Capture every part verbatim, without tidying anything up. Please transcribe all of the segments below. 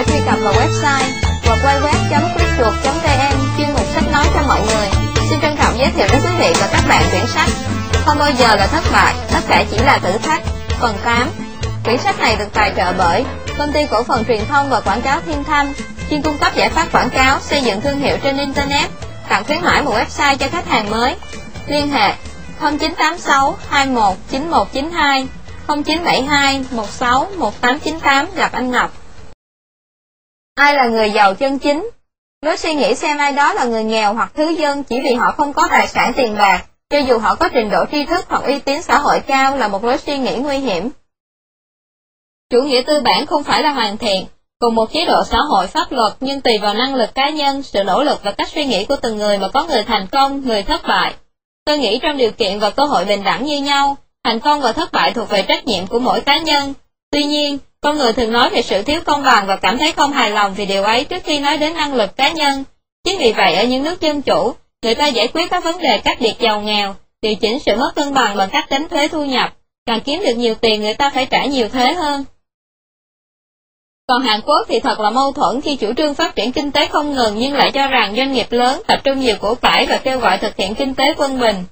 thể truy cập vào website w w w chấm quyết chuột chấm v n chuyên mục sách nói cho mọi người. Xin trân trọng giới thiệu đến quý vị và các bạn quyển sách Không bao giờ là thất bại, tất cả chỉ là thử thách, phần tám. Quyển sách này được tài trợ bởi Công ty Cổ phần Truyền thông và Quảng cáo Thiên Thanh, chuyên cung cấp giải pháp quảng cáo, xây dựng thương hiệu trên Internet, tặng khuyến mãi một website cho khách hàng mới. Liên hệ không chín tám sáu hai một chín một chín hai, không chín bảy hai một sáu một tám chín tám gặp anh Ngọc. Ai là người giàu chân chính? Lối suy nghĩ xem ai đó là người nghèo hoặc thứ dân chỉ vì họ không có tài sản tiền bạc, cho dù họ có trình độ tri thức hoặc uy tín xã hội cao, là một lối suy nghĩ nguy hiểm. Chủ nghĩa tư bản không phải là hoàn thiện, cùng một chế độ xã hội pháp luật, nhưng tùy vào năng lực cá nhân, sự nỗ lực và cách suy nghĩ của từng người mà có người thành công, người thất bại. Tôi nghĩ trong điều kiện và cơ hội bình đẳng như nhau, thành công và thất bại thuộc về trách nhiệm của mỗi cá nhân. Tuy nhiên, con người thường nói về sự thiếu công bằng và cảm thấy không hài lòng vì điều ấy trước khi nói đến năng lực cá nhân. Chính vì vậy, ở những nước dân chủ, người ta giải quyết các vấn đề cách biệt giàu nghèo, điều chỉnh sự mất cân bằng bằng cách tính thuế thu nhập. Càng kiếm được nhiều tiền, người ta phải trả nhiều thuế hơn. Còn Hàn Quốc thì thật là mâu thuẫn khi chủ trương phát triển kinh tế không ngừng nhưng lại cho rằng doanh nghiệp lớn tập trung nhiều của cải và kêu gọi thực hiện kinh tế quân bình.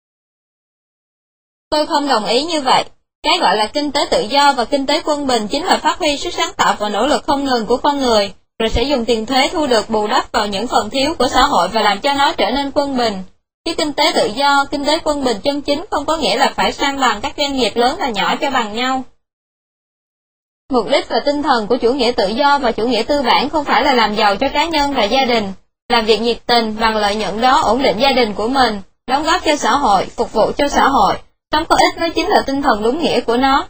Tôi không đồng ý như vậy. Cái gọi là kinh tế tự do và kinh tế quân bình chính là phát huy sức sáng tạo và nỗ lực không ngừng của con người, rồi sẽ dùng tiền thuế thu được bù đắp vào những phần thiếu của xã hội và làm cho nó trở nên quân bình. Chứ kinh tế tự do, kinh tế quân bình chân chính không có nghĩa là phải san bằng các doanh nghiệp lớn và nhỏ cho bằng nhau. Mục đích và tinh thần của chủ nghĩa tự do và chủ nghĩa tư bản không phải là làm giàu cho cá nhân và gia đình, làm việc nhiệt tình bằng lợi nhuận đó ổn định gia đình của mình, đóng góp cho xã hội, phục vụ cho xã hội, sống có ích mới chính là tinh thần đúng nghĩa của nó.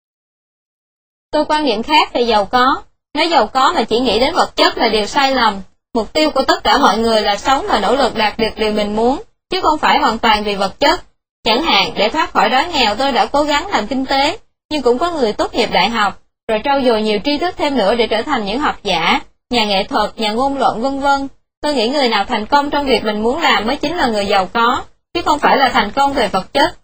Tôi quan niệm khác về giàu có. Nếu giàu có mà chỉ nghĩ đến vật chất là điều sai lầm. Mục tiêu của tất cả mọi người là sống và nỗ lực đạt được điều mình muốn, chứ không phải hoàn toàn vì vật chất. Chẳng hạn, để thoát khỏi đói nghèo tôi đã cố gắng làm kinh tế, nhưng cũng có người tốt nghiệp đại học, rồi trau dồi nhiều tri thức thêm nữa để trở thành những học giả, nhà nghệ thuật, nhà ngôn luận vân vân. Tôi nghĩ người nào thành công trong việc mình muốn làm mới chính là người giàu có, chứ không phải là thành công về vật chất.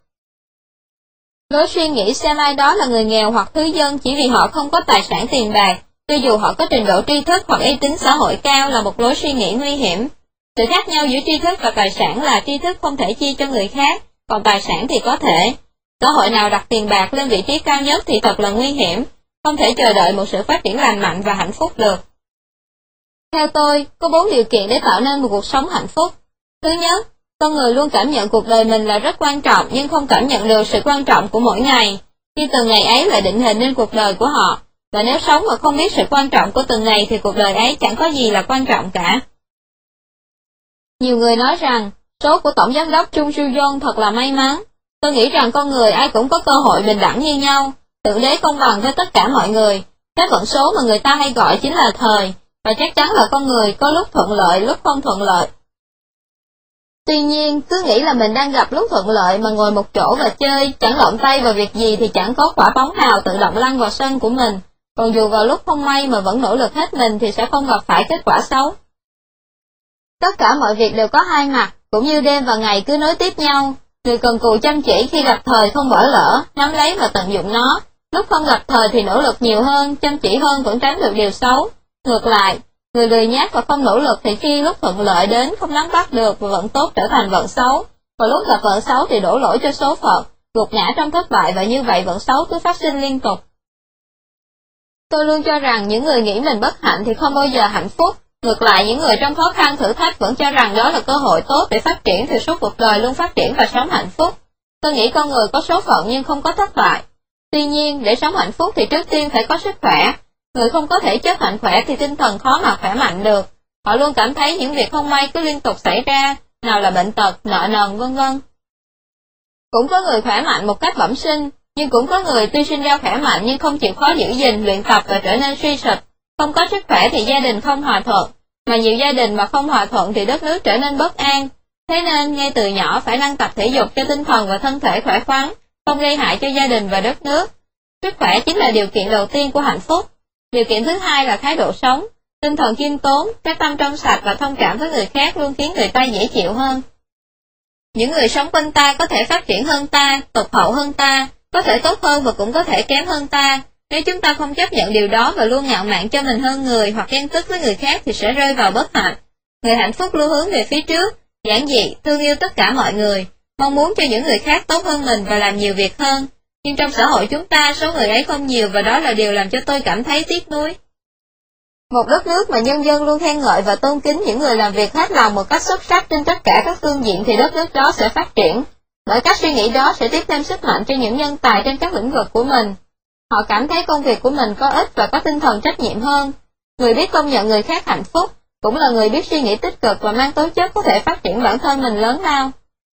Lối suy nghĩ xem ai đó là người nghèo hoặc thứ dân chỉ vì họ không có tài sản tiền bạc, cho dù họ có trình độ tri thức hoặc uy tín xã hội cao, là một lối suy nghĩ nguy hiểm. Sự khác nhau giữa tri thức và tài sản là tri thức không thể chia cho người khác, còn tài sản thì có thể. Xã hội nào đặt tiền bạc lên vị trí cao nhất thì thật là nguy hiểm, không thể chờ đợi một sự phát triển lành mạnh và hạnh phúc được. Theo tôi, có bốn điều kiện để tạo nên một cuộc sống hạnh phúc. Thứ nhất, con người luôn cảm nhận cuộc đời mình là rất quan trọng nhưng không cảm nhận được sự quan trọng của mỗi ngày, khi từng ngày ấy lại định hình nên cuộc đời của họ, và nếu sống mà không biết sự quan trọng của từng ngày thì cuộc đời ấy chẳng có gì là quan trọng cả. Nhiều người nói rằng, số của Tổng Giám đốc Chung Soo-yeon thật là may mắn. Tôi nghĩ rằng con người ai cũng có cơ hội bình đẳng như nhau, Thượng đế công bằng với tất cả mọi người. Cái vận số mà người ta hay gọi chính là thời, và chắc chắn là con người có lúc thuận lợi, lúc không thuận lợi. Tuy nhiên, cứ nghĩ là mình đang gặp lúc thuận lợi mà ngồi một chỗ và chơi, chẳng động tay vào việc gì thì chẳng có quả bóng nào tự động lăn vào sân của mình. Còn dù vào lúc không may mà vẫn nỗ lực hết mình thì sẽ không gặp phải kết quả xấu. Tất cả mọi việc đều có hai mặt, cũng như đêm và ngày cứ nối tiếp nhau. Người cần cù chăm chỉ khi gặp thời không bỏ lỡ, nắm lấy và tận dụng nó. Lúc không gặp thời thì nỗ lực nhiều hơn, chăm chỉ hơn vẫn tránh được điều xấu. Ngược lại, người lười nhác và không nỗ lực thì khi lúc thuận lợi đến không nắm bắt được và vận tốt trở thành vận xấu. Và lúc gặp vận xấu thì đổ lỗi cho số phận, gục ngã trong thất bại, và như vậy vận xấu cứ phát sinh liên tục. Tôi luôn cho rằng những người nghĩ mình bất hạnh thì không bao giờ hạnh phúc. Ngược lại, những người trong khó khăn thử thách vẫn cho rằng đó là cơ hội tốt để phát triển, thì suốt cuộc đời luôn phát triển và sống hạnh phúc. Tôi nghĩ con người có số phận nhưng không có thất bại. Tuy nhiên, để sống hạnh phúc thì trước tiên phải có sức khỏe. Người không có thể chất mạnh khỏe thì tinh thần khó mà khỏe mạnh được. Họ luôn cảm thấy những việc không may cứ liên tục xảy ra, nào là bệnh tật, nợ nần, vân vân. Cũng có người khỏe mạnh một cách bẩm sinh, nhưng cũng có người tuy sinh ra khỏe mạnh nhưng không chịu khó giữ gìn, luyện tập và trở nên suy sụp. Không có sức khỏe thì gia đình không hòa thuận, mà nhiều gia đình mà không hòa thuận thì đất nước trở nên bất an. Thế nên, ngay từ nhỏ phải năng tập thể dục cho tinh thần và thân thể khỏe khoắn, không gây hại cho gia đình và đất nước. Sức khỏe chính là điều kiện đầu tiên của hạnh phúc. Điều kiện thứ hai là thái độ sống, tinh thần khiêm tốn, cái tâm trong sạch và thông cảm với người khác luôn khiến người ta dễ chịu hơn. Những người sống quanh ta có thể phát triển hơn ta, tục hậu hơn ta, có thể tốt hơn và cũng có thể kém hơn ta. Nếu chúng ta không chấp nhận điều đó và luôn ngạo mạn cho mình hơn người hoặc ghen tức với người khác thì sẽ rơi vào bất hạnh. Người hạnh phúc luôn hướng về phía trước, giản dị, thương yêu tất cả mọi người, mong muốn cho những người khác tốt hơn mình và làm nhiều việc hơn. Nhưng trong xã hội chúng ta, số người ấy không nhiều và đó là điều làm cho tôi cảm thấy tiếc nuối. Một đất nước mà nhân dân luôn khen ngợi và tôn kính những người làm việc hết lòng một cách xuất sắc trên tất cả các phương diện thì đất nước đó sẽ phát triển. Bởi cách suy nghĩ đó sẽ tiếp thêm sức mạnh cho những nhân tài trên các lĩnh vực của mình. Họ cảm thấy công việc của mình có ích và có tinh thần trách nhiệm hơn. Người biết công nhận người khác hạnh phúc, cũng là người biết suy nghĩ tích cực và mang tố chất có thể phát triển bản thân mình lớn lao.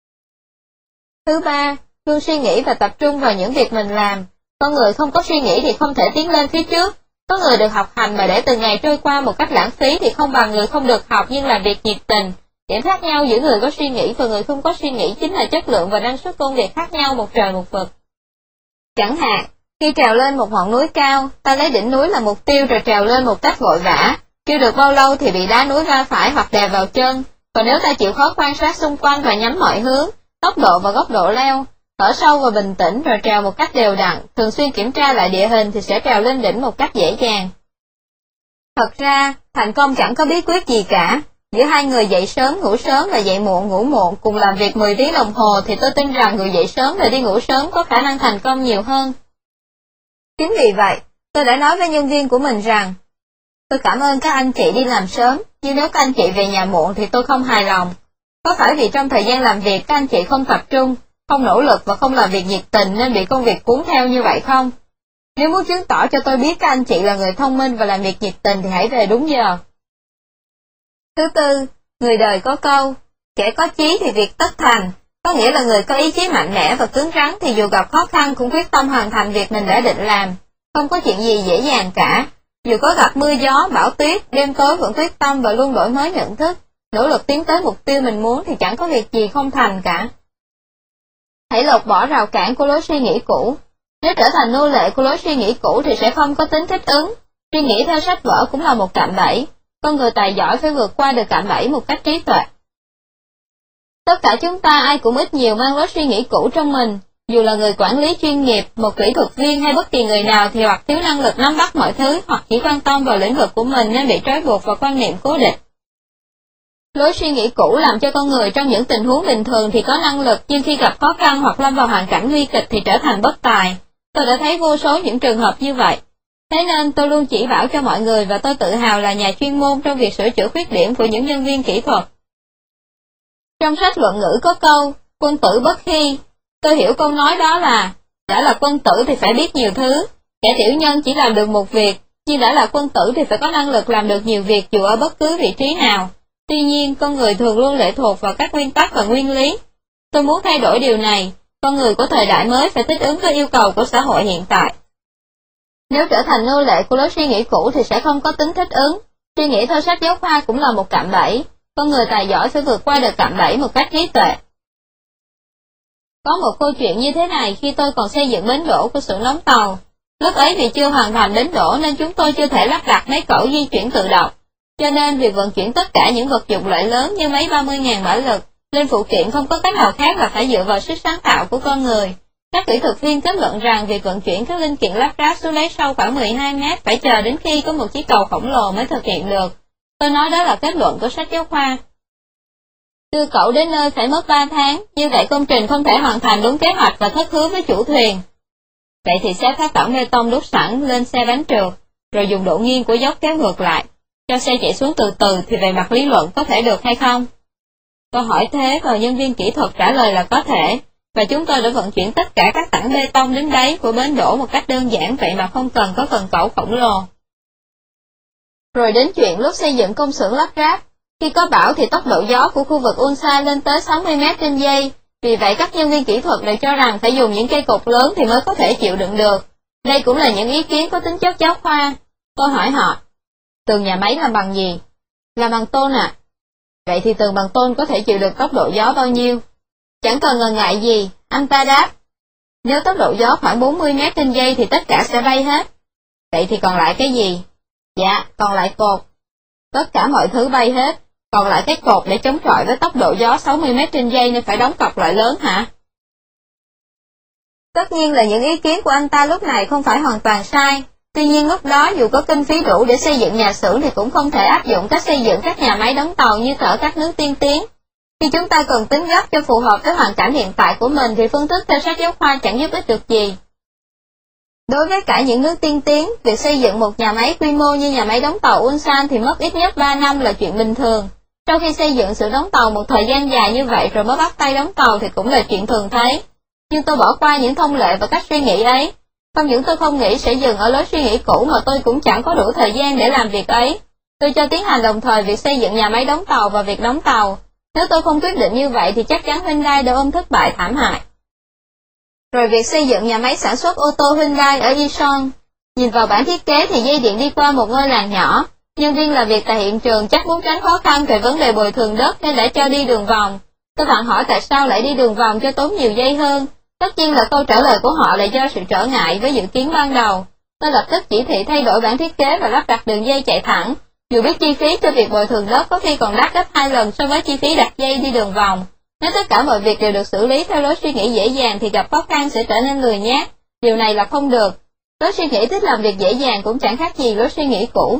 Thứ ba, luôn suy nghĩ và tập trung vào những việc mình làm. Con người không có suy nghĩ thì không thể tiến lên phía trước. Có người được học hành mà để từng ngày trôi qua một cách lãng phí thì không bằng người không được học nhưng làm việc nhiệt tình. Điểm khác nhau giữa người có suy nghĩ và người không có suy nghĩ chính là chất lượng và năng suất công việc khác nhau một trời một vực. Chẳng hạn, khi trèo lên một ngọn núi cao, ta lấy đỉnh núi là mục tiêu rồi trèo lên một cách vội vã, chưa được bao lâu thì bị đá núi va phải hoặc đè vào chân. Còn nếu ta chịu khó quan sát xung quanh và nhắm mọi hướng, tốc độ và góc độ leo, thở sâu và bình tĩnh rồi trèo một cách đều đặn, thường xuyên kiểm tra lại địa hình thì sẽ trèo lên đỉnh một cách dễ dàng. Thật ra, thành công chẳng có bí quyết gì cả. Giữa hai người dậy sớm ngủ sớm và dậy muộn ngủ muộn cùng làm việc mười tiếng đồng hồ thì tôi tin rằng người dậy sớm và đi ngủ sớm có khả năng thành công nhiều hơn. Chính vì vậy, tôi đã nói với nhân viên của mình rằng, tôi cảm ơn các anh chị đi làm sớm, nhưng nếu các anh chị về nhà muộn thì tôi không hài lòng. Có phải vì trong thời gian làm việc các anh chị không tập trung, không nỗ lực và không làm việc nhiệt tình nên bị công việc cuốn theo như vậy không? Nếu muốn chứng tỏ cho tôi biết các anh chị là người thông minh và làm việc nhiệt tình thì hãy về đúng giờ. Thứ tư, người đời có câu, kẻ có chí thì việc tất thành, có nghĩa là người có ý chí mạnh mẽ và cứng rắn thì dù gặp khó khăn cũng quyết tâm hoàn thành việc mình đã định làm. Không có chuyện gì dễ dàng cả, dù có gặp mưa gió, bão tuyết, đêm tối vẫn quyết tâm và luôn đổi mới nhận thức, nỗ lực tiến tới mục tiêu mình muốn thì chẳng có việc gì không thành cả. Hãy lột bỏ rào cản của lối suy nghĩ cũ. Nếu trở thành nô lệ của lối suy nghĩ cũ thì sẽ không có tính thích ứng. Suy nghĩ theo sách vở cũng là một cạm bẫy. Con người tài giỏi phải vượt qua được cạm bẫy một cách trí tuệ. Tất cả chúng ta ai cũng ít nhiều mang lối suy nghĩ cũ trong mình. Dù là người quản lý chuyên nghiệp, một kỹ thuật viên hay bất kỳ người nào thì hoặc thiếu năng lực nắm bắt mọi thứ hoặc chỉ quan tâm vào lĩnh vực của mình nên bị trói buộc vào quan niệm cố định. Lối suy nghĩ cũ làm cho con người trong những tình huống bình thường thì có năng lực nhưng khi gặp khó khăn hoặc lâm vào hoàn cảnh nguy kịch thì trở thành bất tài. Tôi đã thấy vô số những trường hợp như vậy. Thế nên tôi luôn chỉ bảo cho mọi người và tôi tự hào là nhà chuyên môn trong việc sửa chữa khuyết điểm của những nhân viên kỹ thuật. Trong sách luận ngữ có câu, quân tử bất khi. Tôi hiểu câu nói đó là, đã là quân tử thì phải biết nhiều thứ, kẻ tiểu nhân chỉ làm được một việc, nhưng đã là quân tử thì phải có năng lực làm được nhiều việc dù ở bất cứ vị trí nào. Tuy nhiên, con người thường luôn lệ thuộc vào các nguyên tắc và nguyên lý. Tôi muốn thay đổi điều này, con người của thời đại mới phải thích ứng với yêu cầu của xã hội hiện tại. Nếu trở thành nô lệ của lối suy nghĩ cũ thì sẽ không có tính thích ứng. Suy nghĩ theo sách giáo khoa cũng là một cạm bẫy. Con người tài giỏi phải vượt qua được cạm bẫy một cách trí tuệ. Có một câu chuyện như thế này khi tôi còn xây dựng bến đỗ của xưởng đóng tàu. Lúc ấy vì chưa hoàn thành bến đỗ nên chúng tôi chưa thể lắp đặt mấy cẩu di chuyển tự động. Cho nên việc vận chuyển tất cả những vật dụng loại lớn như máy ba mươi nghìn mã lực lên phụ kiện không có cách nào khác là phải dựa vào sức sáng tạo của con người. Các kỹ thuật viên kết luận rằng việc vận chuyển các linh kiện lắp ráp xuống đáy sâu khoảng mười hai mét phải chờ đến khi có một chiếc cầu khổng lồ mới thực hiện được. Tôi nói đó là kết luận của sách giáo khoa. Đưa cẩu đến nơi phải mất ba tháng, như vậy công trình không thể hoàn thành đúng kế hoạch và thất hứa với chủ thuyền. Vậy thì xếp các tảng bê tông đúc sẵn lên xe bánh trượt, rồi dùng độ nghiêng của dốc kéo ngược lại, cho xe chạy xuống từ từ thì về mặt lý luận có thể được hay không? Tôi hỏi thế và nhân viên kỹ thuật trả lời là có thể, và chúng tôi đã vận chuyển tất cả các tảng bê tông đến đáy của bến đỗ một cách đơn giản vậy mà không cần có cần cẩu khổng lồ. Rồi đến chuyện lúc xây dựng công xưởng lắp ráp, khi có bão thì tốc độ gió của khu vực Unsa lên tới sáu mươi mét trên giây, vì vậy các nhân viên kỹ thuật đều cho rằng phải dùng những cây cột lớn thì mới có thể chịu đựng được. Đây cũng là những ý kiến có tính chất giáo khoa. Tôi hỏi họ, tường nhà máy làm bằng gì? Làm bằng tôn ạ. À? Vậy thì tường bằng tôn có thể chịu được tốc độ gió bao nhiêu? Chẳng cần ngần ngại gì, anh ta đáp. Nếu tốc độ gió khoảng bốn mươi mét trên giây thì tất cả sẽ bay hết. Vậy thì còn lại cái gì? Dạ, còn lại cột. Tất cả mọi thứ bay hết, còn lại cái cột để chống chọi với tốc độ gió sáu mươi mét trên giây nên phải đóng cọc loại lớn hả? Tất nhiên là những ý kiến của anh ta lúc này không phải hoàn toàn sai. Tuy nhiên lúc đó dù có kinh phí đủ để xây dựng nhà xưởng thì cũng không thể áp dụng cách xây dựng các nhà máy đóng tàu như ở các nước tiên tiến. Khi chúng ta cần tính gấp cho phù hợp với hoàn cảnh hiện tại của mình thì phương thức theo sách giáo khoa chẳng giúp ích được gì. Đối với cả những nước tiên tiến, việc xây dựng một nhà máy quy mô như nhà máy đóng tàu Ulsan thì mất ít nhất ba năm là chuyện bình thường. Sau khi xây dựng xưởng đóng tàu một thời gian dài như vậy rồi mới bắt tay đóng tàu thì cũng là chuyện thường thấy. Nhưng tôi bỏ qua những thông lệ và cách suy nghĩ ấy. Không những tôi không nghĩ sẽ dừng ở lối suy nghĩ cũ mà tôi cũng chẳng có đủ thời gian để làm việc ấy. Tôi cho tiến hành đồng thời việc xây dựng nhà máy đóng tàu và việc đóng tàu. Nếu tôi không quyết định như vậy thì chắc chắn Hyundai đã ôm thất bại thảm hại. Rồi việc xây dựng nhà máy sản xuất ô tô Hyundai ở Icheon. Nhìn vào bản thiết kế thì dây điện đi qua một ngôi làng nhỏ. Nhân viên làm việc tại hiện trường chắc muốn tránh khó khăn về vấn đề bồi thường đất nên đã cho đi đường vòng. Tôi bạn hỏi tại sao lại đi đường vòng cho tốn nhiều giây hơn. Tất nhiên là câu trả lời của họ là do sự trở ngại với dự kiến ban đầu. Tôi lập tức chỉ thị thay đổi bản thiết kế và lắp đặt đường dây chạy thẳng. Dù biết chi phí cho việc bồi thường đất có khi còn đắt gấp hai lần so với chi phí đặt dây đi đường vòng. Nếu tất cả mọi việc đều được xử lý theo lối suy nghĩ dễ dàng thì gặp khó khăn sẽ trở nên lười nhác. Điều này là không được. Lối suy nghĩ thích làm việc dễ dàng cũng chẳng khác gì lối suy nghĩ cũ.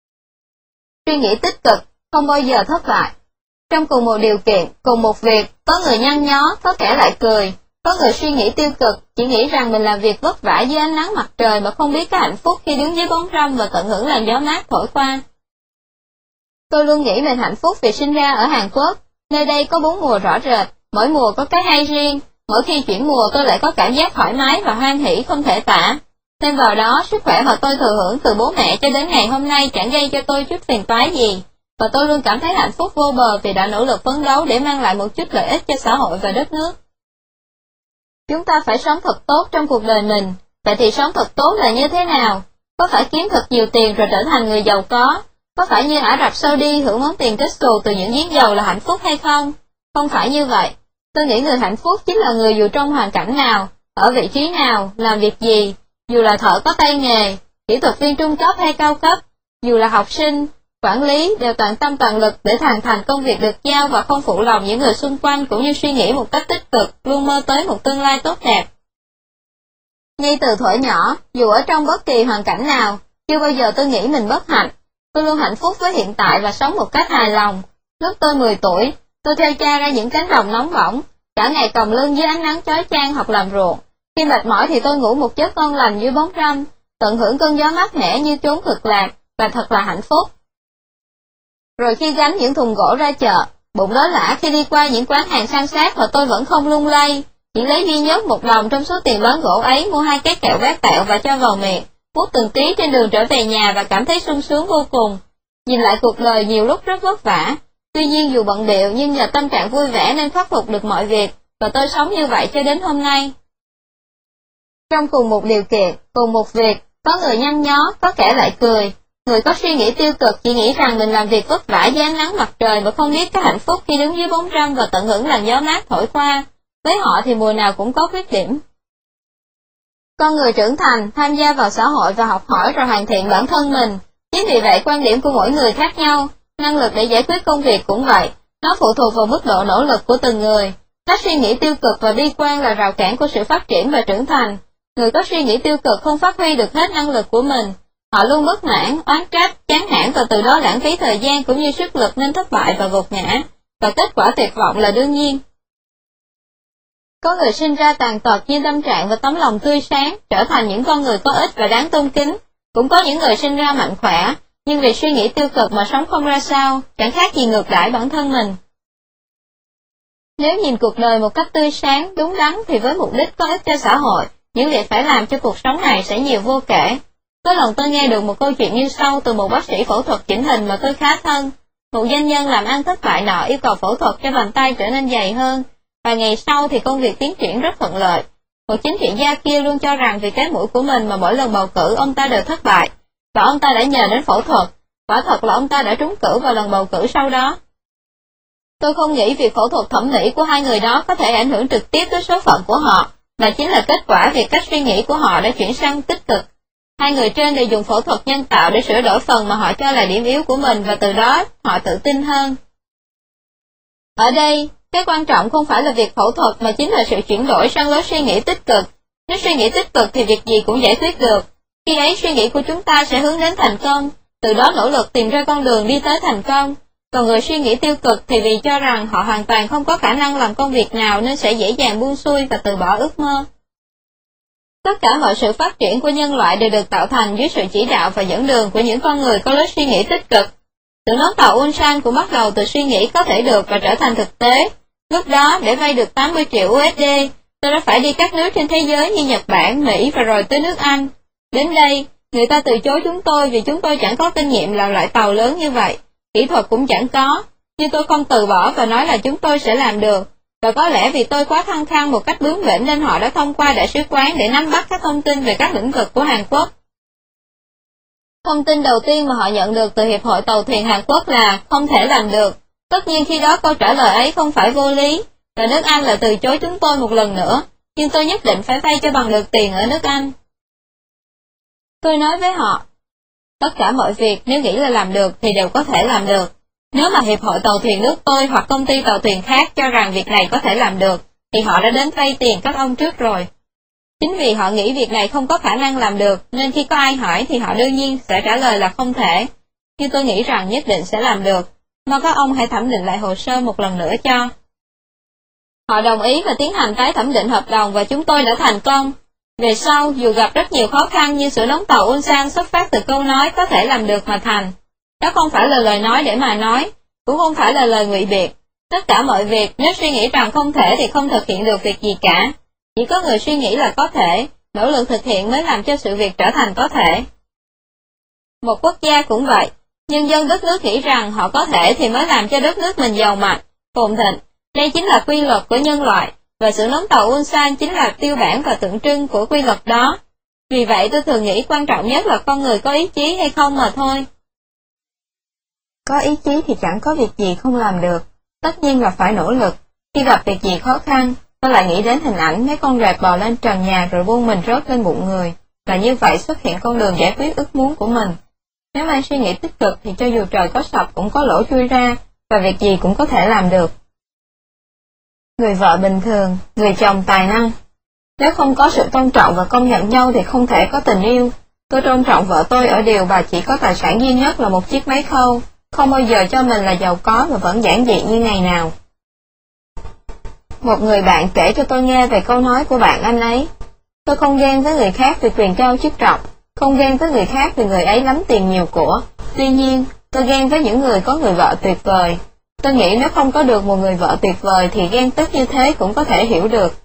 Suy nghĩ tích cực không bao giờ thất bại. Trong cùng một điều kiện, cùng một việc, có người nhăn nhó, có kẻ lại cười. Có người suy nghĩ tiêu cực, chỉ nghĩ rằng mình làm việc vất vả dưới ánh nắng mặt trời mà không biết cái hạnh phúc khi đứng dưới bóng râm và tận hưởng làn gió mát thổi qua. Tôi luôn nghĩ mình hạnh phúc vì sinh ra ở Hàn Quốc, nơi đây có bốn mùa rõ rệt, mỗi mùa có cái hay riêng, mỗi khi chuyển mùa tôi lại có cảm giác thoải mái và hoan hỷ không thể tả. Thêm vào đó, sức khỏe mà tôi thừa hưởng từ bố mẹ cho đến ngày hôm nay chẳng gây cho tôi chút phiền toái gì, và tôi luôn cảm thấy hạnh phúc vô bờ vì đã nỗ lực phấn đấu để mang lại một chút lợi ích cho xã hội và đất nước. Chúng ta phải sống thật tốt trong cuộc đời mình, vậy thì sống thật tốt là như thế nào? Có phải kiếm thật nhiều tiền rồi trở thành người giàu có? Có phải như Ả Rập Saudi hưởng món tiền kết xù từ những giếng dầu là hạnh phúc hay không? Không phải như vậy. Tôi nghĩ người hạnh phúc chính là người dù trong hoàn cảnh nào, ở vị trí nào, làm việc gì, dù là thợ có tay nghề, kỹ thuật viên trung cấp hay cao cấp, dù là học sinh, quản lý đều toàn tâm toàn lực để hoàn thành công việc được giao và không phụ lòng những người xung quanh cũng như suy nghĩ một cách tích cực, luôn mơ tới một tương lai tốt đẹp. Ngay từ thuở nhỏ, dù ở trong bất kỳ hoàn cảnh nào, chưa bao giờ tôi nghĩ mình bất hạnh. Tôi luôn hạnh phúc với hiện tại và sống một cách hài lòng. Lúc tôi mười tuổi, tôi theo cha ra những cánh đồng nóng bỏng, cả ngày còng lưng dưới ánh nắng chói chang hoặc làm ruộng. Khi mệt mỏi thì tôi ngủ một giấc ngon lành dưới bóng râm, tận hưởng cơn gió mát mẻ như chốn cực lạc, và thật là hạnh phúc. Rồi khi gánh những thùng gỗ ra chợ, bụng đói lả khi đi qua những quán hàng san sát mà tôi vẫn không lung lay, chỉ lấy duy nhất một đồng trong số tiền bán gỗ ấy mua hai cái kẹo bát tẹo và cho vào miệng, mút từng tí trên đường trở về nhà và cảm thấy sung sướng vô cùng. Nhìn lại cuộc đời nhiều lúc rất vất vả, tuy nhiên dù bận bịu nhưng nhờ tâm trạng vui vẻ nên khắc phục được mọi việc, và tôi sống như vậy cho đến hôm nay. Trong cùng một điều kiện, cùng một việc, có người nhăn nhó, có kẻ lại cười. Người có suy nghĩ tiêu cực chỉ nghĩ rằng mình làm việc vất vả dưới ánh nắng mặt trời mà không biết cái hạnh phúc khi đứng dưới bóng râm và tận hưởng làn gió mát thổi qua. Với họ thì mùa nào cũng có khuyết điểm. Con người trưởng thành, tham gia vào xã hội và học hỏi rồi hoàn thiện bản thân mình. Chính vì vậy quan điểm của mỗi người khác nhau, năng lực để giải quyết công việc cũng vậy, nó phụ thuộc vào mức độ nỗ lực của từng người. Cách suy nghĩ tiêu cực và bi quan là rào cản của sự phát triển và trưởng thành. Người có suy nghĩ tiêu cực không phát huy được hết năng lực của mình. Họ luôn bất mãn, oán trách, chán nản và từ đó lãng phí thời gian cũng như sức lực nên thất bại và gục ngã, và kết quả tuyệt vọng là đương nhiên. Có người sinh ra tàn tật như tâm trạng và tấm lòng tươi sáng, trở thành những con người có ích và đáng tôn kính. Cũng có những người sinh ra mạnh khỏe, nhưng vì suy nghĩ tiêu cực mà sống không ra sao, chẳng khác gì ngược đãi bản thân mình. Nếu nhìn cuộc đời một cách tươi sáng, đúng đắn thì với mục đích có ích cho xã hội, những việc phải làm cho cuộc sống này sẽ nhiều vô kể. Có lần tôi nghe được một câu chuyện như sau từ một bác sĩ phẫu thuật chỉnh hình mà tôi khá thân. Một doanh nhân làm ăn thất bại nọ yêu cầu phẫu thuật cho bàn tay trở nên dày hơn, và ngày sau thì công việc tiến triển rất thuận lợi. Một chính trị gia kia luôn cho rằng vì cái mũi của mình mà mỗi lần bầu cử ông ta đều thất bại, và ông ta đã nhờ đến phẫu thuật. Quả thật là ông ta đã trúng cử vào lần bầu cử sau đó. Tôi không nghĩ việc phẫu thuật thẩm mỹ của hai người đó có thể ảnh hưởng trực tiếp tới số phận của họ, mà chính là kết quả việc cách suy nghĩ của họ đã chuyển sang tích cực. Hai người trên đều dùng phẫu thuật nhân tạo để sửa đổi phần mà họ cho là điểm yếu của mình, và từ đó họ tự tin hơn. Ở đây, cái quan trọng không phải là việc phẫu thuật mà chính là sự chuyển đổi sang lối suy nghĩ tích cực. Nếu suy nghĩ tích cực thì việc gì cũng giải quyết được. Khi ấy suy nghĩ của chúng ta sẽ hướng đến thành công, từ đó nỗ lực tìm ra con đường đi tới thành công. Còn người suy nghĩ tiêu cực thì vì cho rằng họ hoàn toàn không có khả năng làm công việc nào nên sẽ dễ dàng buông xuôi và từ bỏ ước mơ. Tất cả mọi sự phát triển của nhân loại đều được tạo thành dưới sự chỉ đạo và dẫn đường của những con người có lối suy nghĩ tích cực. Sự nón tàu Ulsan cũng bắt đầu từ suy nghĩ có thể được và trở thành thực tế. Lúc đó, để vay được tám mươi triệu u ét đê, tôi đã phải đi các nước trên thế giới như Nhật Bản, Mỹ và rồi tới nước Anh. Đến đây, người ta từ chối chúng tôi vì chúng tôi chẳng có kinh nghiệm làm loại tàu lớn như vậy, kỹ thuật cũng chẳng có, nhưng tôi không từ bỏ và nói là chúng tôi sẽ làm được. Và có lẽ vì tôi quá khăng khăng một cách bướng bỉnh nên họ đã thông qua đại sứ quán để nắm bắt các thông tin về các lĩnh vực của Hàn Quốc. Thông tin đầu tiên mà họ nhận được từ Hiệp hội Tàu thuyền Hàn Quốc là không thể làm được. Tất nhiên khi đó câu trả lời ấy không phải vô lý, và nước Anh lại từ chối chúng tôi một lần nữa, nhưng tôi nhất định phải vay cho bằng được tiền ở nước Anh. Tôi nói với họ, tất cả mọi việc nếu nghĩ là làm được thì đều có thể làm được. Nếu mà Hiệp hội Tàu thuyền nước tôi hoặc công ty tàu thuyền khác cho rằng việc này có thể làm được, thì họ đã đến vay tiền các ông trước rồi. Chính vì họ nghĩ việc này không có khả năng làm được, nên khi có ai hỏi thì họ đương nhiên sẽ trả lời là không thể. Nhưng tôi nghĩ rằng nhất định sẽ làm được. Mong các ông hãy thẩm định lại hồ sơ một lần nữa cho. Họ đồng ý và tiến hành tái thẩm định hợp đồng và chúng tôi đã thành công. Về sau, dù gặp rất nhiều khó khăn như sửa đóng tàu Ulsan xuất phát từ câu nói có thể làm được mà thành. Đó không phải là lời nói để mà nói, cũng không phải là lời ngụy biện. Tất cả mọi việc, nếu suy nghĩ rằng không thể thì không thực hiện được việc gì cả. Chỉ có người suy nghĩ là có thể, nỗ lực thực hiện mới làm cho sự việc trở thành có thể. Một quốc gia cũng vậy, nhân dân đất nước nghĩ rằng họ có thể thì mới làm cho đất nước mình giàu mạnh, phồn thịnh. Đây chính là quy luật của nhân loại, và sự nóng tàu Ulsan chính là tiêu bản và tượng trưng của quy luật đó. Vì vậy tôi thường nghĩ quan trọng nhất là con người có ý chí hay không mà thôi. Có ý chí thì chẳng có việc gì không làm được, tất nhiên là phải nỗ lực. Khi gặp việc gì khó khăn, tôi lại nghĩ đến hình ảnh mấy con rệp bò lên trần nhà rồi buông mình rớt lên bụng người, và như vậy xuất hiện con đường giải quyết ước muốn của mình. Nếu mang suy nghĩ tích cực thì cho dù trời có sập cũng có lỗ chui ra, và việc gì cũng có thể làm được. Người vợ bình thường, người chồng tài năng. Nếu không có sự tôn trọng và công nhận nhau thì không thể có tình yêu. Tôi tôn trọng vợ tôi ở điều bà chỉ có tài sản duy nhất là một chiếc máy khâu, không bao giờ cho mình là giàu có và vẫn giản dị như ngày nào. Một người bạn kể cho tôi nghe về câu nói của bạn anh ấy. Tôi không ghen với người khác vì quyền cao chức trọng, không ghen với người khác vì người ấy lắm tiền nhiều của. Tuy nhiên, tôi ghen với những người có người vợ tuyệt vời. Tôi nghĩ nếu không có được một người vợ tuyệt vời thì ghen tức như thế cũng có thể hiểu được.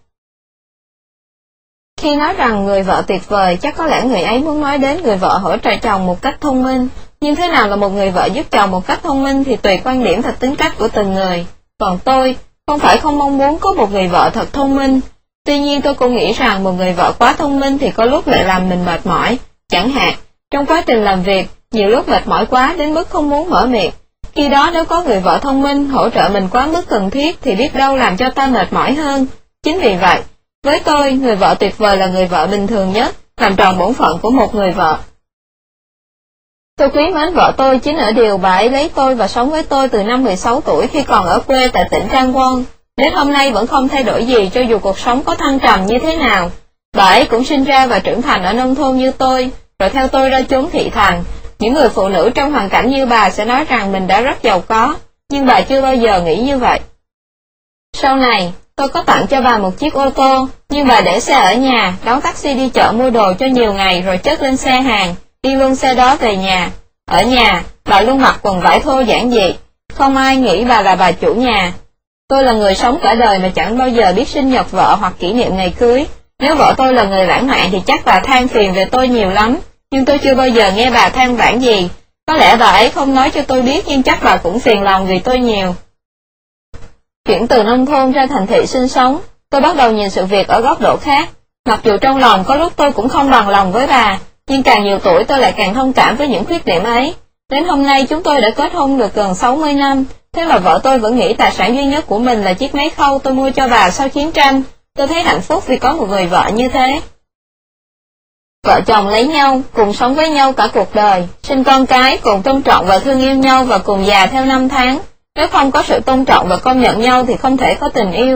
Khi nói rằng người vợ tuyệt vời, chắc có lẽ người ấy muốn nói đến người vợ hỗ trợ chồng một cách thông minh. Nhưng thế nào là một người vợ giúp chồng một cách thông minh thì tùy quan điểm và tính cách của từng người. Còn tôi, không phải không mong muốn có một người vợ thật thông minh. Tuy nhiên tôi cũng nghĩ rằng một người vợ quá thông minh thì có lúc lại làm mình mệt mỏi. Chẳng hạn, trong quá trình làm việc, nhiều lúc mệt mỏi quá đến mức không muốn mở miệng. Khi đó nếu có người vợ thông minh hỗ trợ mình quá mức cần thiết thì biết đâu làm cho ta mệt mỏi hơn. Chính vì vậy, với tôi, người vợ tuyệt vời là người vợ bình thường nhất, làm tròn bổn phận của một người vợ. Tôi quý mến vợ tôi chính ở điều bà ấy lấy tôi và sống với tôi từ năm mười sáu tuổi khi còn ở quê tại tỉnh Gangwon. Đến hôm nay vẫn không thay đổi gì cho dù cuộc sống có thăng trầm như thế nào. Bà ấy cũng sinh ra và trưởng thành ở nông thôn như tôi, rồi theo tôi ra chốn thị thành. Những người phụ nữ trong hoàn cảnh như bà sẽ nói rằng mình đã rất giàu có, nhưng bà chưa bao giờ nghĩ như vậy. Sau này, tôi có tặng cho bà một chiếc ô tô, nhưng bà để xe ở nhà, đón taxi đi chợ mua đồ cho nhiều ngày rồi chất lên xe hàng, đi luôn xe đó về nhà. Ở nhà, bà luôn mặc quần vải thô giản dị, không ai nghĩ bà là bà chủ nhà. Tôi là người sống cả đời mà chẳng bao giờ biết sinh nhật vợ hoặc kỷ niệm ngày cưới. Nếu vợ tôi là người lãng mạn thì chắc bà than phiền về tôi nhiều lắm, nhưng tôi chưa bao giờ nghe bà than vãn gì. Có lẽ bà ấy không nói cho tôi biết nhưng chắc bà cũng phiền lòng vì tôi nhiều. Chuyển từ nông thôn ra thành thị sinh sống, tôi bắt đầu nhìn sự việc ở góc độ khác. Mặc dù trong lòng có lúc tôi cũng không bằng lòng với bà, nhưng càng nhiều tuổi tôi lại càng thông cảm với những khuyết điểm ấy. Đến hôm nay chúng tôi đã kết hôn được gần sáu mươi năm, thế mà vợ tôi vẫn nghĩ tài sản duy nhất của mình là chiếc máy khâu tôi mua cho bà sau chiến tranh. Tôi thấy hạnh phúc vì có một người vợ như thế. Vợ chồng lấy nhau, cùng sống với nhau cả cuộc đời, sinh con cái, cùng tôn trọng và thương yêu nhau và cùng già theo năm tháng. Nếu không có sự tôn trọng và công nhận nhau thì không thể có tình yêu.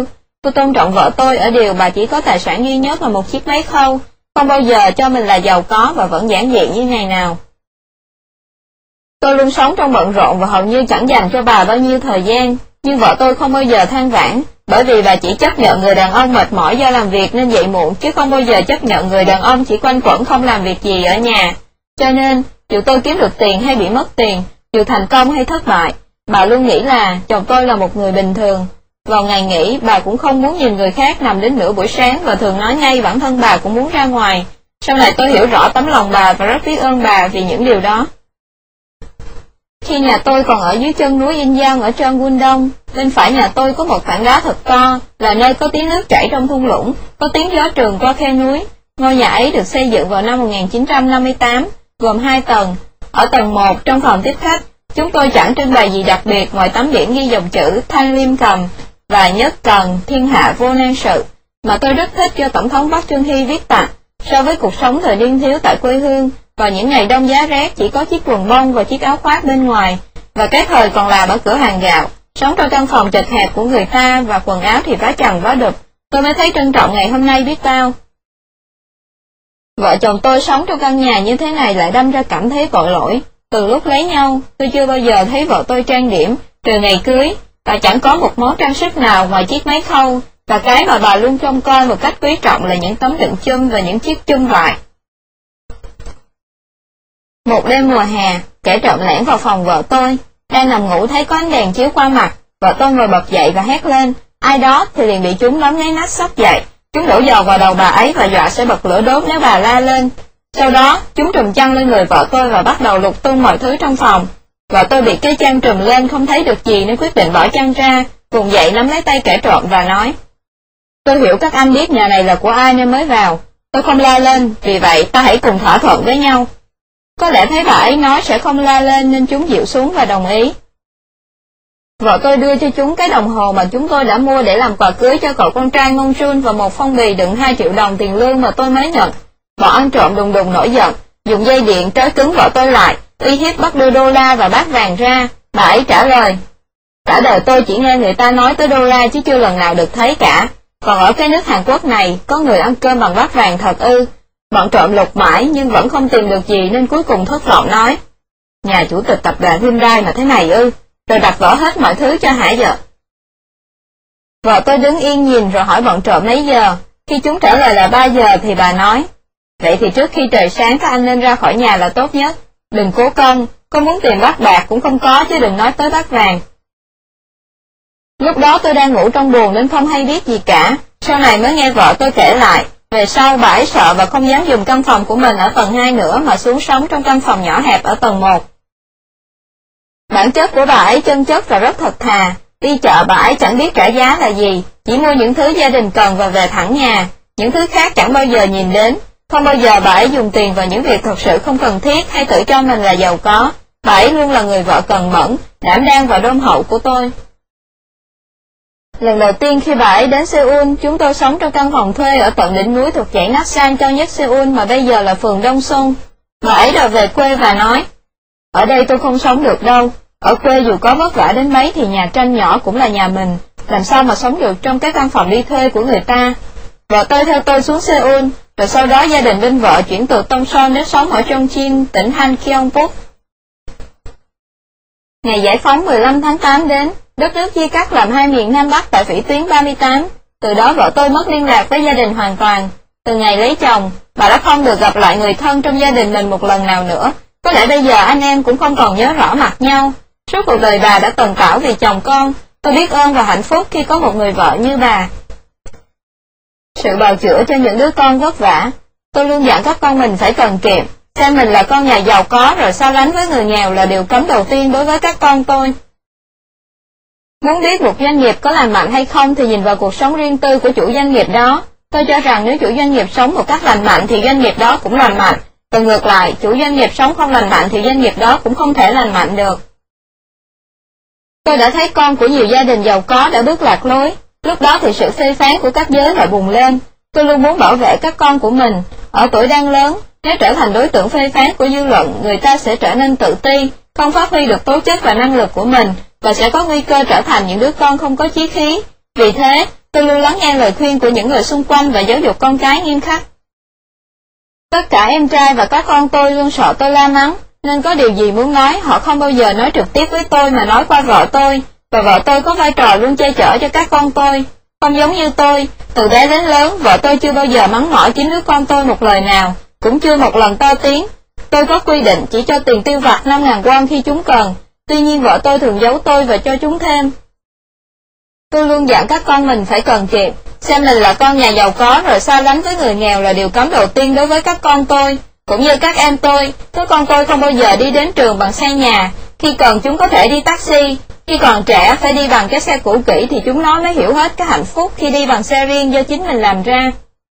Tôi tôn trọng vợ tôi ở điều bà chỉ có tài sản duy nhất là một chiếc máy khâu, không bao giờ cho mình là giàu có và vẫn giản dị như ngày nào. Tôi luôn sống trong bận rộn và hầu như chẳng dành cho bà bao nhiêu thời gian, nhưng vợ tôi không bao giờ than vãn, bởi vì bà chỉ chấp nhận người đàn ông mệt mỏi do làm việc nên dậy muộn, chứ không bao giờ chấp nhận người đàn ông chỉ quanh quẩn không làm việc gì ở nhà. Cho nên, dù tôi kiếm được tiền hay bị mất tiền, dù thành công hay thất bại, bà luôn nghĩ là chồng tôi là một người bình thường. Vào ngày nghỉ, bà cũng không muốn nhìn người khác nằm đến nửa buổi sáng và thường nói ngay bản thân bà cũng muốn ra ngoài. Sau này tôi hiểu rõ tấm lòng bà và rất biết ơn bà vì những điều đó. Khi nhà tôi còn ở dưới chân núi Yên Giang ở Trân Quân Đông, bên phải nhà tôi có một tảng đá thật to, là nơi có tiếng nước chảy trong thung lũng, có tiếng gió trường qua khe núi. Ngôi nhà ấy được xây dựng vào năm một nghìn chín trăm năm mươi tám, gồm hai tầng. Ở tầng một, trong phòng tiếp khách, chúng tôi chẳng trưng bày gì đặc biệt ngoài tấm biển ghi dòng chữ Thanh Liêm Cầm và Nhất Cần Thiên Hạ Vô Nan Sự, mà tôi rất thích cho Tổng thống Park Chung-hee viết tặng. So với cuộc sống thời niên thiếu tại quê hương, vào những ngày đông giá rét chỉ có chiếc quần bông và chiếc áo khoác bên ngoài, và cái thời còn làm ở cửa hàng gạo, sống trong căn phòng chật hẹp của người ta và quần áo thì vá chằng vá đụp, tôi mới thấy trân trọng ngày hôm nay biết bao. Vợ chồng tôi sống trong căn nhà như thế này lại đâm ra cảm thấy tội lỗi. Từ lúc lấy nhau, tôi chưa bao giờ thấy vợ tôi trang điểm, trừ ngày cưới, và chẳng có một món trang sức nào ngoài chiếc máy khâu, và cái mà bà luôn trông coi một cách quý trọng là những tấm đựng chum và những chiếc chum vải. Một đêm mùa hè, kẻ trộm lẻn vào phòng vợ tôi, đang nằm ngủ thấy có ánh đèn chiếu qua mặt, vợ tôi ngồi bật dậy và hét lên, ai đó, thì liền bị chúng đấm nháy nách sốc dậy. Chúng đổ dầu vào đầu bà ấy và dọa sẽ bật lửa đốt nếu bà la lên. Sau đó, chúng trùm chăn lên người vợ tôi và bắt đầu lục tung mọi thứ trong phòng. Vợ tôi bị cái chăn trùm lên không thấy được gì nên quyết định bỏ chăn ra, vùng dậy nắm lấy tay kẻ trộm và nói, tôi hiểu các anh biết nhà này là của ai nên mới vào. Tôi không la lên, vì vậy ta hãy cùng thỏa thuận với nhau. Có lẽ thấy bà ấy nói sẽ không la lên nên chúng dịu xuống và đồng ý. Vợ tôi đưa cho chúng cái đồng hồ mà chúng tôi đã mua để làm quà cưới cho cậu con trai Ngôn Jun và một phong bì đựng hai triệu đồng tiền lương mà tôi mới nhận. Bọn ăn trộm đùng đùng nổi giận, dùng dây điện trói cứng vợ tôi lại, uy hiếp bắt đưa đô la và bát vàng ra. Bà ấy trả lời, cả đời tôi chỉ nghe người ta nói tới đô la chứ chưa lần nào được thấy cả. Còn ở cái nước Hàn Quốc này, có người ăn cơm bằng bát vàng thật ư? Bọn trộm lục mãi nhưng vẫn không tìm được gì nên cuối cùng thất vọng nói, nhà chủ tịch tập đoàn Hyundai mà thế này ư? Rồi đặt vỡ hết mọi thứ cho hả vợ? Vợ tôi đứng yên nhìn rồi hỏi bọn trộm mấy giờ. Khi chúng trả lời là ba giờ thì bà nói, vậy thì trước khi trời sáng các anh nên ra khỏi nhà là tốt nhất. Đừng cố công, có muốn tìm bát bạc cũng không có chứ đừng nói tới bát vàng. Lúc đó tôi đang ngủ trong buồng nên không hay biết gì cả. Sau này mới nghe vợ tôi kể lại. Về sau bà ấy sợ và không dám dùng căn phòng của mình ở tầng hai nữa mà xuống sống trong căn phòng nhỏ hẹp ở tầng một. Bản chất của bà ấy chân chất và rất thật thà. Đi chợ bà ấy chẳng biết trả giá là gì, chỉ mua những thứ gia đình cần và về thẳng nhà. Những thứ khác chẳng bao giờ nhìn đến. Không bao giờ bà ấy dùng tiền vào những việc thật sự không cần thiết hay tự cho mình là giàu có. Bà ấy luôn là người vợ cần mẫn, đảm đang và đôn hậu của tôi. Lần đầu tiên khi bà ấy đến Seoul, chúng tôi sống trong căn phòng thuê ở tận đỉnh núi thuộc dãy Naksan cao nhất Seoul mà bây giờ là phường Đông Sun. Bà ấy đòi về quê và nói, ở đây tôi không sống được đâu. Ở quê dù có vất vả đến mấy thì nhà tranh nhỏ cũng là nhà mình, làm sao mà sống được trong cái căn phòng đi thuê của người ta. Vợ tôi theo tôi xuống Seoul, rồi sau đó gia đình bên vợ chuyển từ Tongson đến sống ở Chongqing, tỉnh Han Gyeongbuk. Ngày giải phóng mười lăm tháng tám đến, đất nước chia cắt làm hai miền Nam Bắc tại vĩ tuyến ba mươi tám. Từ đó vợ tôi mất liên lạc với gia đình hoàn toàn. Từ ngày lấy chồng, bà đã không được gặp lại người thân trong gia đình mình một lần nào nữa. Có lẽ bây giờ anh em cũng không còn nhớ rõ mặt nhau. Suốt cuộc đời bà đã tần tảo vì chồng con. Tôi biết ơn và hạnh phúc khi có một người vợ như bà. Sự bào chữa cho những đứa con vất vả. Tôi luôn dặn các con mình phải cần kiệm. Xem mình là con nhà giàu có rồi so sánh với người nghèo là điều cấm đầu tiên đối với các con tôi. Muốn biết một doanh nghiệp có lành mạnh hay không thì nhìn vào cuộc sống riêng tư của chủ doanh nghiệp đó. Tôi cho rằng nếu chủ doanh nghiệp sống một cách lành mạnh thì doanh nghiệp đó cũng lành mạnh. Còn ngược lại, chủ doanh nghiệp sống không lành mạnh thì doanh nghiệp đó cũng không thể lành mạnh được. Tôi đã thấy con của nhiều gia đình giàu có đã bước lạc lối. Lúc đó thì sự phê phán của các giới lại bùng lên. Tôi luôn muốn bảo vệ các con của mình. Ở tuổi đang lớn, nếu trở thành đối tượng phê phán của dư luận, người ta sẽ trở nên tự ti, không phát huy được tố chất và năng lực của mình, và sẽ có nguy cơ trở thành những đứa con không có chí khí. Vì thế, Tôi luôn lắng nghe lời khuyên của những người xung quanh và giáo dục con cái nghiêm khắc. Tất cả em trai và các con tôi luôn sợ tôi la mắng, nên có điều gì muốn nói họ không bao giờ nói trực tiếp với tôi mà nói qua vợ tôi, và vợ tôi có vai trò luôn che chở cho các con tôi. Không giống như tôi, từ bé đến lớn, vợ tôi chưa bao giờ mắng mỏ chính đứa con tôi một lời nào, cũng chưa một lần to tiếng. Tôi có quy định chỉ cho tiền tiêu vặt năm ngàn won khi chúng cần, tuy nhiên vợ tôi thường giấu tôi và cho chúng thêm. Tôi luôn dặn các con mình phải cần kiệm, xem mình là con nhà giàu có rồi xa lánh với người nghèo là điều cấm đầu tiên đối với các con tôi. Cũng như các em tôi, các con tôi không bao giờ đi đến trường bằng xe nhà, khi cần chúng có thể đi taxi, khi còn trẻ phải đi bằng cái xe cũ kỹ thì chúng nó mới hiểu hết cái hạnh phúc khi đi bằng xe riêng do chính mình làm ra.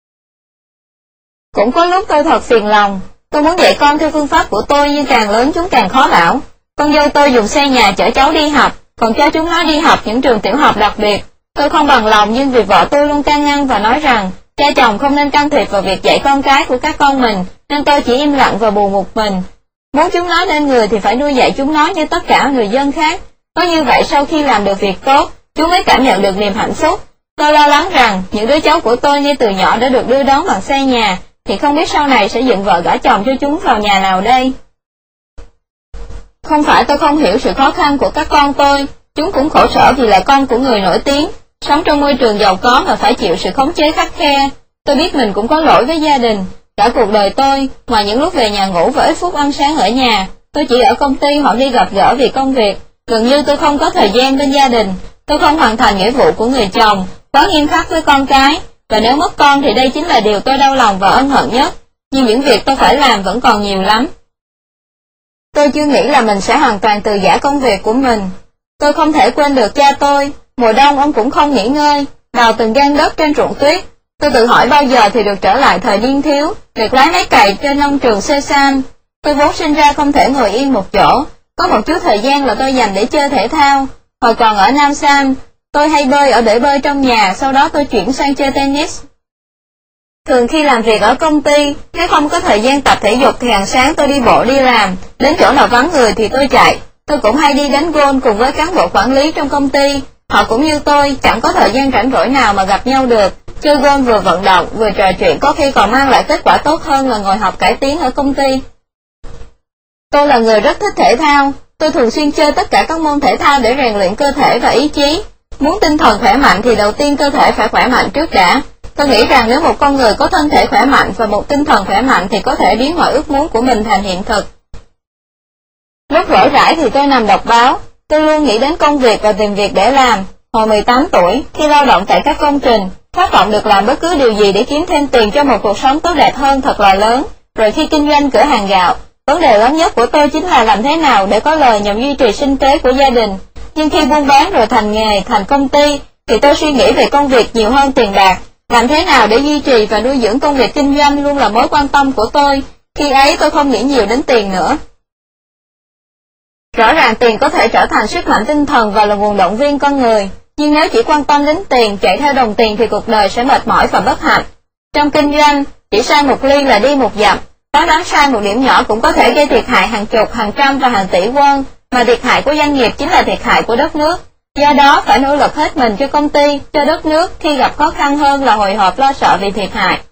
Cũng có lúc tôi thật phiền lòng, tôi muốn dạy con theo phương pháp của tôi nhưng càng lớn chúng càng khó bảo. Con dâu tôi dùng xe nhà chở cháu đi học, còn cho chúng nó đi học những trường tiểu học đặc biệt. Tôi không bằng lòng nhưng vì vợ tôi luôn can ngăn và nói rằng cha chồng không nên can thiệp vào việc dạy con cái của các con mình, nên tôi chỉ im lặng và buồn một mình. Muốn chúng nó nên người thì phải nuôi dạy chúng nó như tất cả người dân khác. Có như vậy sau khi làm được việc tốt, chúng mới cảm nhận được niềm hạnh phúc. Tôi lo lắng rằng những đứa cháu của tôi ngay từ nhỏ đã được đưa đón bằng xe nhà, thì không biết sau này sẽ dựng vợ gả chồng cho chúng vào nhà nào đây. Không phải tôi không hiểu sự khó khăn của các con tôi, chúng cũng khổ sở vì là con của người nổi tiếng, sống trong môi trường giàu có mà phải chịu sự khống chế khắt khe. Tôi biết mình cũng có lỗi với gia đình. Cả cuộc đời tôi, ngoài những lúc về nhà ngủ và ít phút ăn sáng ở nhà, tôi chỉ ở công ty hoặc đi gặp gỡ vì công việc. Gần như tôi không có thời gian bên gia đình. Tôi không hoàn thành nghĩa vụ của người chồng, quá nghiêm khắc với con cái, và nếu mất con thì đây chính là điều tôi đau lòng và ân hận nhất. Nhưng những việc tôi phải làm vẫn còn nhiều lắm. Tôi chưa nghĩ là mình sẽ hoàn toàn từ giã công việc của mình. Tôi không thể quên được cha tôi, mùa đông ông cũng không nghỉ ngơi, đào từng gang đất trên ruộng tuyết. Tôi tự hỏi bao giờ thì được trở lại thời niên thiếu, được lái máy cày trên nông trường Sesan. Tôi vốn sinh ra không thể ngồi yên một chỗ, có một chút thời gian là tôi dành để chơi thể thao. Hồi còn ở Nam Sam, tôi hay bơi ở bể bơi trong nhà, sau đó tôi chuyển sang chơi tennis. Thường khi làm việc ở công ty, nếu không có thời gian tập thể dục thì hàng sáng tôi đi bộ đi làm, đến chỗ nào vắng người thì tôi chạy. Tôi cũng hay đi đánh golf cùng với cán bộ quản lý trong công ty. Họ cũng như tôi, chẳng có thời gian rảnh rỗi nào mà gặp nhau được. Chơi golf vừa vận động, vừa trò chuyện có khi còn mang lại kết quả tốt hơn là ngồi học cải tiến ở công ty. Tôi là người rất thích thể thao. Tôi thường xuyên chơi tất cả các môn thể thao để rèn luyện cơ thể và ý chí. Muốn tinh thần khỏe mạnh thì đầu tiên cơ thể phải khỏe mạnh trước đã. Tôi nghĩ rằng nếu một con người có thân thể khỏe mạnh và một tinh thần khỏe mạnh thì có thể biến mọi ước muốn của mình thành hiện thực. Lúc rỗi rãi thì tôi nằm đọc báo. Tôi luôn nghĩ đến công việc và tìm việc để làm. Hồi mười tám tuổi, khi lao động tại các công trình, khát vọng được làm bất cứ điều gì để kiếm thêm tiền cho một cuộc sống tốt đẹp hơn thật là lớn. Rồi khi kinh doanh cửa hàng gạo, vấn đề lớn nhất của tôi chính là làm thế nào để có lời nhằm duy trì sinh kế của gia đình. Nhưng khi buôn bán rồi thành nghề, thành công ty, thì tôi suy nghĩ về công việc nhiều hơn tiền bạc. Làm thế nào để duy trì và nuôi dưỡng công việc kinh doanh luôn là mối quan tâm của tôi. Khi ấy tôi không nghĩ nhiều đến tiền nữa. Rõ ràng tiền có thể trở thành sức mạnh tinh thần và là nguồn động viên con người. Nhưng nếu chỉ quan tâm đến tiền, chạy theo đồng tiền thì cuộc đời sẽ mệt mỏi và bất hạnh. Trong kinh doanh, chỉ sai một ly là đi một dặm. Phán đoán sai một điểm nhỏ cũng có thể gây thiệt hại hàng chục, hàng trăm và hàng tỷ won, mà thiệt hại của doanh nghiệp chính là thiệt hại của đất nước. Do đó phải nỗ lực hết mình cho công ty, cho đất nước, khi gặp khó khăn hơn là hồi hộp lo sợ vì thiệt hại.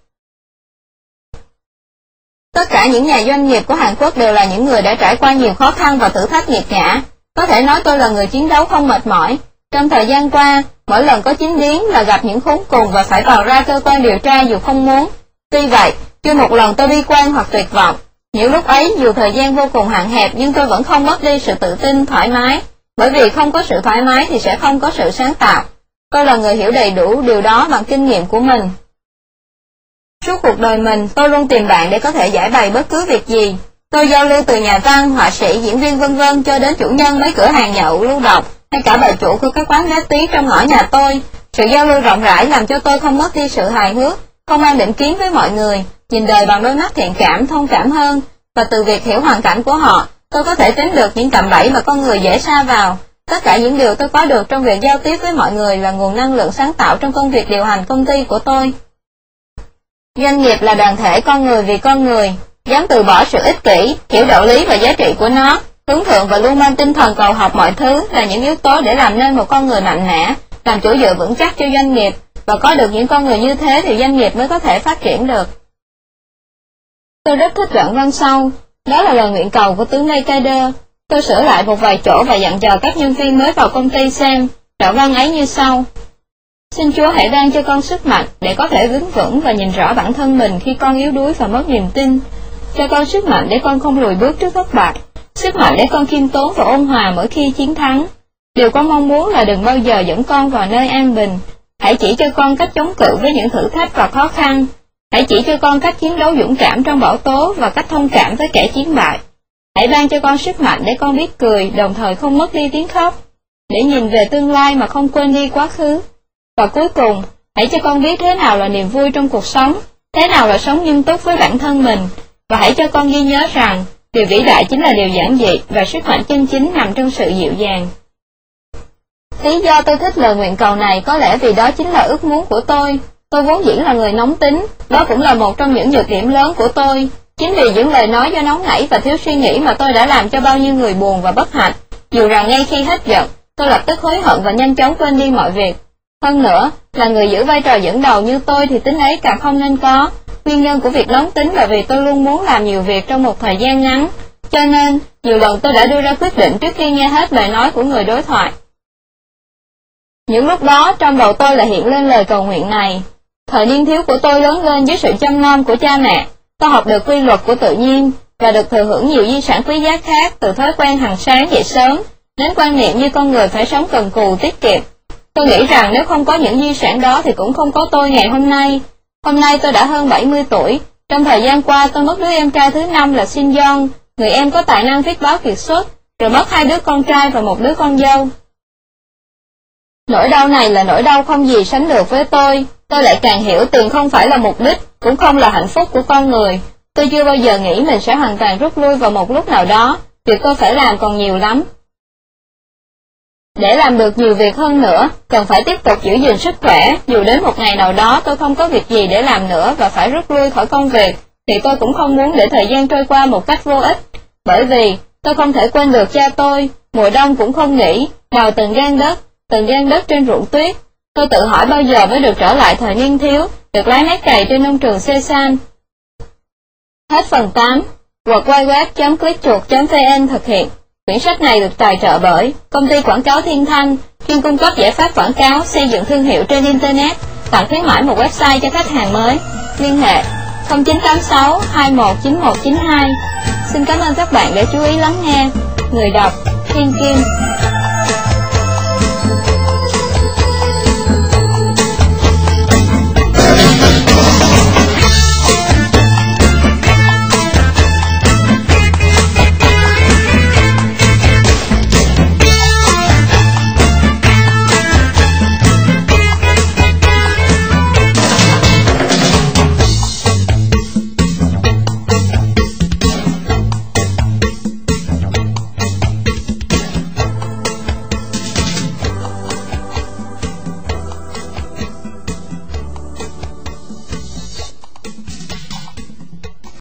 Tất cả những nhà doanh nghiệp của Hàn Quốc đều là những người đã trải qua nhiều khó khăn và thử thách nghiệt ngã. Có thể nói tôi là người chiến đấu không mệt mỏi. Trong thời gian qua, mỗi lần có chính biến là gặp những khốn cùng và phải vào ra cơ quan điều tra dù không muốn. Tuy vậy, chưa một lần tôi bi quan hoặc tuyệt vọng. Những lúc ấy dù thời gian vô cùng hạn hẹp nhưng tôi vẫn không mất đi sự tự tin, thoải mái. Bởi vì không có sự thoải mái thì sẽ không có sự sáng tạo. Tôi là người hiểu đầy đủ điều đó bằng kinh nghiệm của mình. Suốt cuộc đời mình, tôi luôn tìm bạn để có thể giải bày bất cứ việc gì. Tôi giao lưu từ nhà văn, họa sĩ, diễn viên vân vân cho đến chủ nhân mấy cửa hàng nhậu, lưu độc, hay cả bà chủ của các quán nét tí trong ngõ nhà tôi. Sự giao lưu rộng rãi làm cho tôi không mất đi sự hài hước, không mang định kiến với mọi người, nhìn đời bằng đôi mắt thiện cảm, thông cảm hơn, và từ việc hiểu hoàn cảnh của họ, tôi có thể tính được những cạm bẫy mà con người dễ sa vào. Tất cả những điều tôi có được trong việc giao tiếp với mọi người là nguồn năng lượng sáng tạo trong công việc điều hành công ty của tôi. Doanh nghiệp là đoàn thể con người vì con người, dám từ bỏ sự ích kỷ, hiểu đạo lý và giá trị của nó, hướng thượng và luôn mang tinh thần cầu học mọi thứ là những yếu tố để làm nên một con người mạnh mẽ, làm chỗ dựa vững chắc cho doanh nghiệp. và có được những con người như thế thì doanh nghiệp mới có thể phát triển được. Tôi rất thích đoạn văn sau, đó là lời nguyện cầu của tướng Mercader. Tôi sửa lại một vài chỗ và dặn dò các nhân viên mới vào công ty xem. Đoạn văn ấy như sau: Xin Chúa hãy ban cho con sức mạnh để có thể đứng vững và nhìn rõ bản thân mình khi con yếu đuối và mất niềm tin. Cho con sức mạnh để con không lùi bước trước thất bại, sức mạnh để con khiêm tốn và ôn hòa mỗi khi chiến thắng. Điều con mong muốn là đừng bao giờ dẫn con vào nơi an bình. Hãy chỉ cho con cách chống cự với những thử thách và khó khăn. Hãy chỉ cho con cách chiến đấu dũng cảm trong bão tố và cách thông cảm với kẻ chiến bại. Hãy ban cho con sức mạnh để con biết cười, đồng thời không mất đi tiếng khóc, để nhìn về tương lai mà không quên đi quá khứ. Và cuối cùng, hãy cho con biết thế nào là niềm vui trong cuộc sống, thế nào là sống nghiêm túc với bản thân mình, và hãy cho con ghi nhớ rằng, điều vĩ đại chính là điều giản dị, và sức mạnh chân chính nằm trong sự dịu dàng. Lý do tôi thích lời nguyện cầu này có lẽ vì đó chính là ước muốn của tôi. Tôi vốn dĩ là người nóng tính, đó cũng là một trong những nhược điểm lớn của tôi. Chính vì những lời nói do nóng nảy và thiếu suy nghĩ mà tôi đã làm cho bao nhiêu người buồn và bất hạnh, dù rằng ngay khi hết giận, tôi lập tức hối hận và nhanh chóng quên đi mọi việc. Hơn nữa, là người giữ vai trò dẫn đầu như tôi thì tính ấy càng không nên có. Nguyên nhân của việc nóng tính là vì tôi luôn muốn làm nhiều việc trong một thời gian ngắn. Cho nên, nhiều lần tôi đã đưa ra quyết định trước khi nghe hết lời nói của người đối thoại. Những lúc đó, trong đầu tôi lại hiện lên lời cầu nguyện này. Thời niên thiếu của tôi lớn lên dưới sự chăm nom của cha mẹ. Tôi học được quy luật của tự nhiên, và được thừa hưởng nhiều di sản quý giá khác, từ thói quen hàng sáng dậy sớm, đến quan niệm như con người phải sống cần cù tiết kiệm. Tôi nghĩ rằng nếu không có những di sản đó thì cũng không có tôi ngày hôm nay. Hôm nay tôi đã hơn bảy mươi tuổi. Trong thời gian qua tôi mất đứa em trai thứ năm là Shin Yong, người em có tài năng viết báo kiệt xuất, rồi mất hai đứa con trai và một đứa con dâu. Nỗi đau này là nỗi đau không gì sánh được với tôi. Tôi lại càng hiểu tiền không phải là mục đích, cũng không là hạnh phúc của con người. Tôi chưa bao giờ nghĩ mình sẽ hoàn toàn rút lui vào một lúc nào đó. Việc tôi phải làm còn nhiều lắm. Để làm được nhiều việc hơn nữa, cần phải tiếp tục giữ gìn sức khỏe. Dù đến một ngày nào đó tôi không có việc gì để làm nữa và phải rút lui khỏi công việc, thì tôi cũng không muốn để thời gian trôi qua một cách vô ích. Bởi vì tôi không thể quên được cha tôi, mùa đông cũng không nghỉ, đào từng gang đất, từng gang đất trên ruộng tuyết. Tôi tự hỏi bao giờ mới được trở lại thời niên thiếu, được lái máy cày trên nông trường Sesan. Hết phần tám. world wide web chấm click chuột chấm vn thực hiện. Quyển sách này được tài trợ bởi Công ty Quảng cáo Thiên Thanh, chuyên cung cấp giải pháp quảng cáo, xây dựng thương hiệu trên Internet, tặng khuyến mãi một website cho khách hàng mới. Liên hệ không chín tám sáu hai một chín một chín hai. Xin cảm ơn các bạn đã chú ý lắng nghe. Người đọc Thiên Kim.